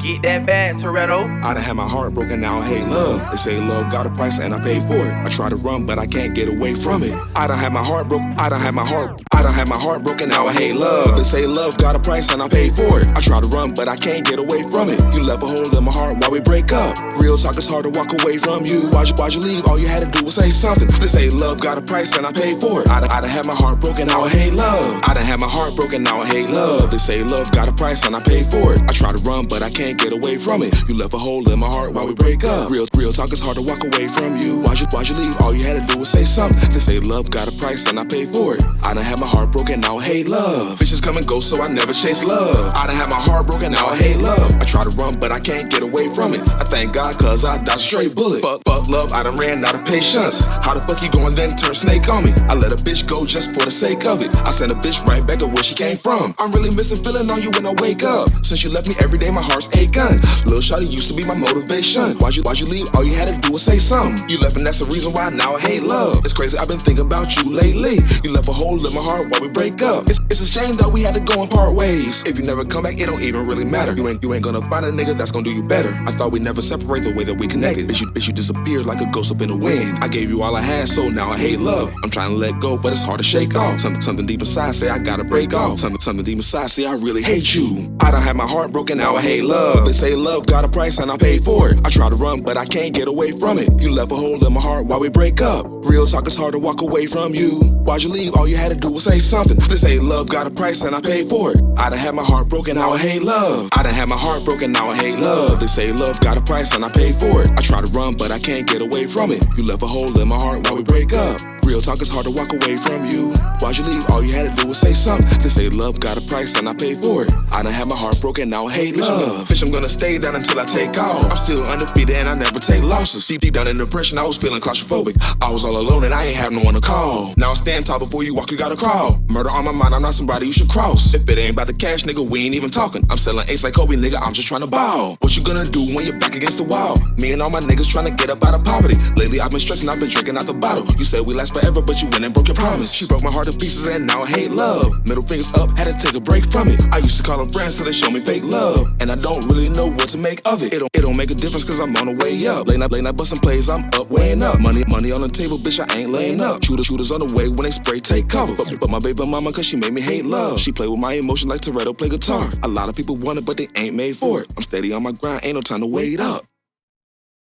get that bag, Toretto. I done had my heart broken, now I hate love. They say love got a price and I pay for it. I try to run, but I can't get away from it. I done had my heart broke, I done had my heart broken, now I hate love. They say love got a price and I pay for it. I try to run, but I can't get away from it. You left a hole in my heart while we break up. Real talk, it's hard to walk away from you. Why'd you leave? All you had to do was say something. They say love got a price and I pay for it. I done had my heart broken, now I hate love. I done had my heart broken, now I hate love. They say love got a price and I pay for it. I try to run, but I can't get away from it. You left a hole in my heart while we break up. Real talk, it's hard to walk away from you. Why'd you leave? All you had to do was say something. They say love got a price and I pay for it. I done had my heart broken, now I hate love. Bitches come and go, so I never chase love. I done had my heart broken, now I hate love. I try to run, but I can't get away from it. I thank God, cause I dodged a straight bullet. Fuck love, I done ran out of patience. How the fuck you going then turn snake on me? I let a bitch go just for the sake of it. I send a bitch right back to where she came from. I'm really missing feeling on you when I wake up. Since you left me every day, my heart's aching. Lil' shawty used to be my motivation. Why'd you leave? All you had to do was say something. You left and that's the reason why now I hate love. It's crazy, I've been thinking about you lately. You left a hole in my heart while we break up. It's a shame that we had to go and part ways. If you never come back, it don't even really matter. You ain't gonna find a nigga that's gonna do you better. I thought we'd never separate the way that we connected. Bitch, you disappeared like a ghost up in the wind. I gave you all I had, so now I hate love. I'm trying to let go, but it's hard to shake off. Something deep inside say I gotta break off. Something deep inside say I really hate you. I done had my heart broken, now I hate love. They say love got a price and I pay for it. I try to run, but I can't get away from it. You left a hole in my heart while we break up. Real talk, it's hard to walk away from you. Why'd you leave? All you had to do was say something. They say love got a price and I pay for it. I done had my heart broken, now I hate love. I done had my heart broken, now I hate love. They say love got a price and I pay for it. I try to run, but I can't get away from it. You left a hole in my heart while we break up. Real talk, it's hard to walk away from you. Why'd you leave? All you had to do was say something. They say love got a price and I pay for it. I done had my heart broken, now I hate love. Bitch, I'm gonna stay down until I take off. I'm still undefeated and I never take losses. Deep down in depression, I was feeling claustrophobic. I was all alone and I ain't have no one to call. Now I stand tall, before you walk, you gotta crawl. Murder on my mind, I'm not somebody you should cross. If it ain't about the cash, nigga, we ain't even talking. I'm selling ace like Kobe, nigga, I'm just trying to ball. What you gonna do when you're back against the wall? Me and all my niggas trying to get up out of poverty. Lately I've been stressing, I've been drinking out the bottle. You said we last forever, but you went and broke your promise. She broke my heart to pieces and now I hate love. Middle fingers up, had to take a break from it. I used to call them friends till they show me fake love. And I don't really know what to make of it. It don't make a difference cause I'm on the way up. Late night busting plays, I'm up, weighing up. Money on the table, bitch, I ain't laying up. Shooters on the way, when they spray, take cover. But my baby mama, cause she made me hate love. She play with my emotion like Toretto play guitar. A lot of people want it, but they ain't made for it. I'm steady on my grind, ain't no time to wait up.